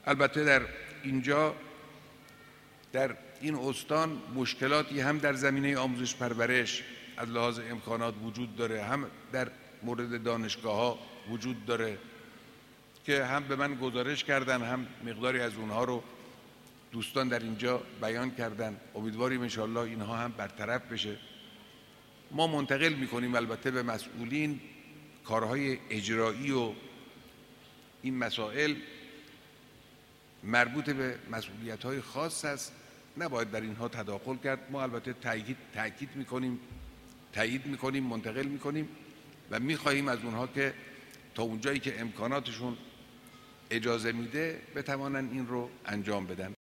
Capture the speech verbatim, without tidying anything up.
البته در اینجا در این استان مشکلاتی هم در زمینه آموزش پرورش از لحاظ امکانات وجود داره، هم در مورد دانشگاه ها وجود داره که هم به من گزارش کردن، هم مقداری از اونها رو دوستان در اینجا بیان کردن. امیدواریم انشاءالله اینها هم برطرف بشه. ما منتقل میکنیم البته به مسئولین کارهای اجرایی و این مسائل مربوط به مسئولیت‌های خاص است، نباید در اینها تداخل کرد. ما البته تأکید تأکید میکنیم، تایید میکنیم، منتقل میکنیم و میخواهیم از اونها که تا اونجایی که امکاناتشون اجازه میده بتوانن این رو انجام بدن.